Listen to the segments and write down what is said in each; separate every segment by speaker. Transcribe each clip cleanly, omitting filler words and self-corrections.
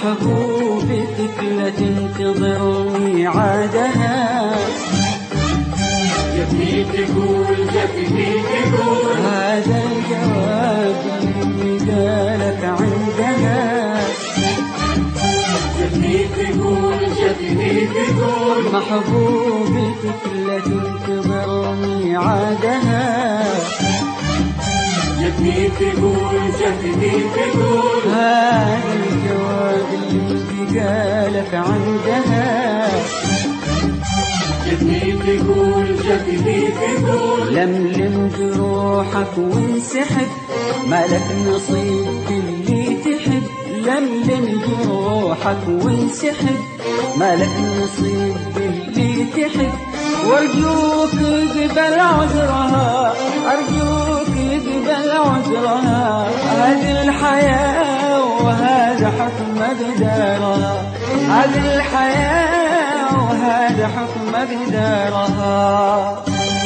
Speaker 1: محبوبتك لا تنتظر ميعادها.
Speaker 2: جفني تقول جفني تقول
Speaker 1: هذا الجواب اللي قالك عندها.
Speaker 2: جفني تقول جفني تقول
Speaker 1: محبوبتك لا تنتظر ميعادها.
Speaker 2: جفني تقول جفني تقول
Speaker 1: هذا الجواب اللي قالك عندها.
Speaker 2: جفني تقول جفني تقول
Speaker 1: لملم جروحك وانسحب، مالك نصيب باللي تحب. لملم جروحك وانسحب، مالك نصيب باللي تحب. وارجوك اقبل عذرها، ارجوك اقبل عذرها. هذه الحياة وهذا حكم قدرها. هذه الحياة وهذا حكم قدرها.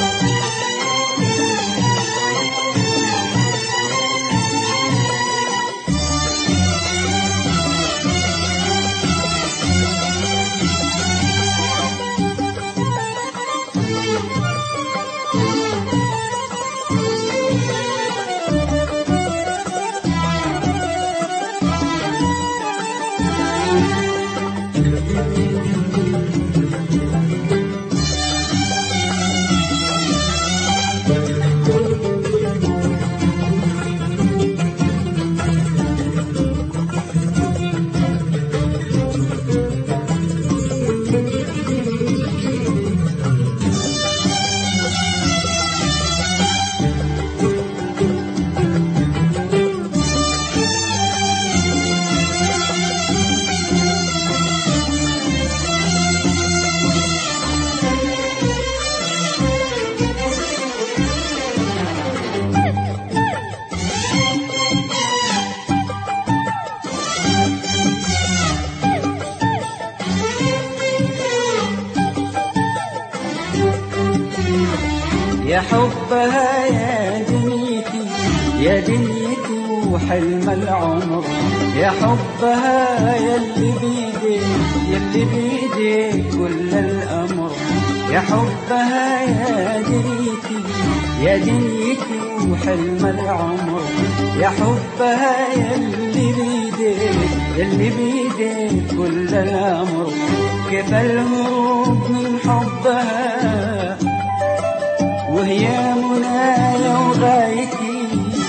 Speaker 1: يا حبها يا دنيتي يا دنيتي وحلم العمر. يا حبها يلي بيدي يلي بيدي كل الأمر. يا حبها يا دنيتي يا دنيتي وحلم العمر. يا حبها يلي بيدي يلي بيدي كل الأمر. كيف الهروب من حبها وهي منايا وغايتي.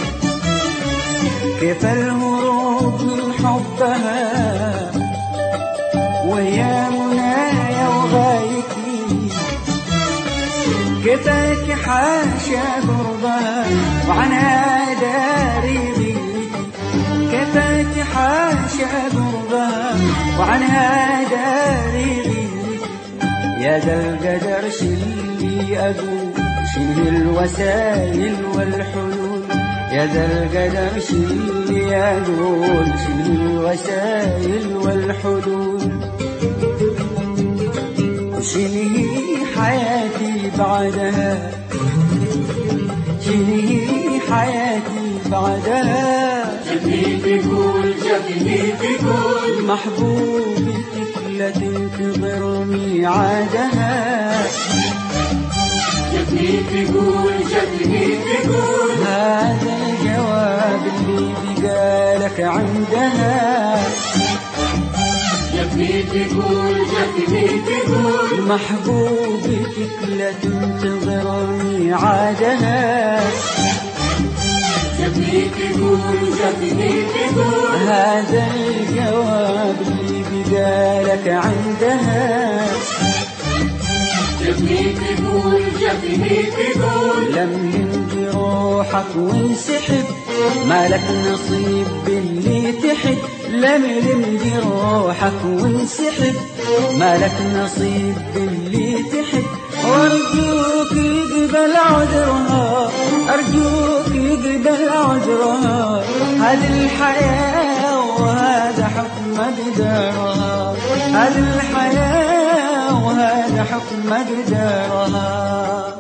Speaker 1: كيف الهروب من حبها وهي منايا وغايتي. كيفك حاشا قربها وعنها داري غيرتي. كيفك حاشا قربها وعنها داري غيرتي. يا ذا القدر شلي أقول شنو الوسائل والحلول. يا ذا القدر شنو يقول شنو الوسائل والحلول. وشنو هي حياتي بعدها شنو هي حياتي بعدها.
Speaker 2: جفني تقول جفني تقول
Speaker 1: محبوبتك لا تنتظر ميعادها.
Speaker 2: جفني تقول جفني تقول
Speaker 1: هذا الجواب اللي بقالك عندها.
Speaker 2: جفني تقول جفني تقول
Speaker 1: محبوبتك لا تنتظر ميعادها.
Speaker 2: جفني تقول جفني تقول
Speaker 1: هذا الجواب اللي بقالك عندها.
Speaker 2: جفني تقول جفني تقول
Speaker 1: لملم جروحك وانسحب، مالك نصيب باللي تحب. لملم جروحك وانسحب، مالك نصيب باللي تحب. وارجوك يقبل عذرها، ارجوك يقبل عذرها. هذه الحياة وهذا حكم قدرها. هذه الحياة وهذا حكم قدرها.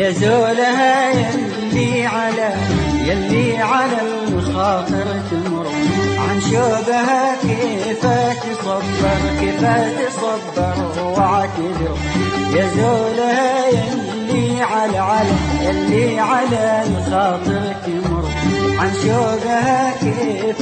Speaker 1: يا زولها يلي على الخاطر تمر عن شوقها كيف تصبر واعتذر. يا زولها يلي على الخاطر تمر عن شوقها كيف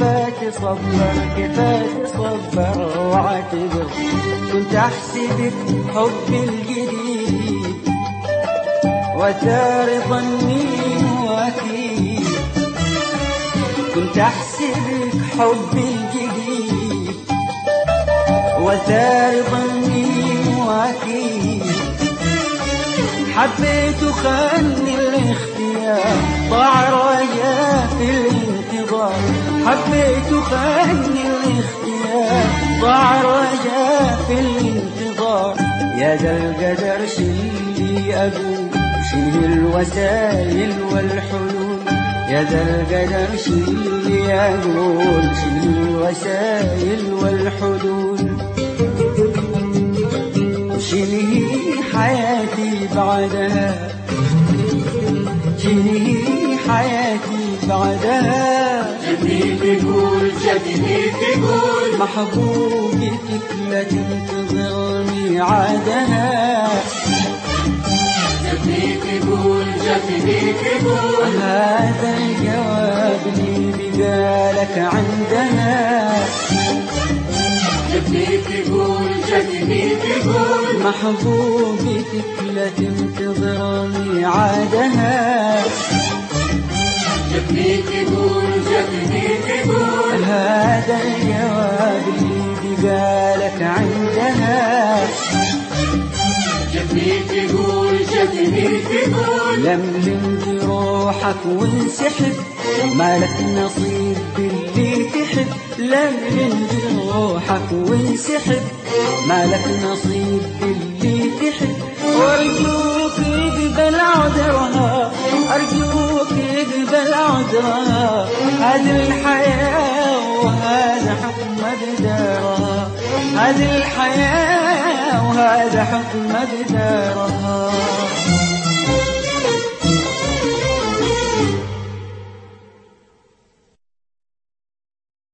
Speaker 1: تصبر واعتذر. كنت احسبك حبي الجديد وتاري ظني واكيد. كنت احسبك حبي الجديد وتاري ظني واكيد. حبيت وخاني الاختيار ضاع رجاء في الانتظار. حبيت وخاني الاختيار ضاع رجاء في الانتظار. يا ذا القدر شلي أقول شنو الوسائل والحلول. يا ذا القدر شلي أقول شنو الوسائل والحلول. شنهي حياتي بعدها شنهي حياتي بعدها.
Speaker 2: جبني تقول
Speaker 1: محبوبتك لا تنتظر ميعادها.
Speaker 2: جبني تقول
Speaker 1: هذا الجواب اللي بقالك عندها.
Speaker 2: جبني تقول
Speaker 1: محبوبتك لا تنتظر ميعادها.
Speaker 2: جبني تقول
Speaker 1: هذا الجواب اللي بقالك عندها.
Speaker 2: جبني تقول
Speaker 1: لملم جروحك وانسحب مالك نصيب باللي تحب. لملم جروحك وانسحب مالك نصيب باللي تحب. وارجوك اقبل عذرها ارجوك اقبل عذرها. هذه الحياة وهذا حكم بدارها. هذه الحياة وهذا حكم بدارها.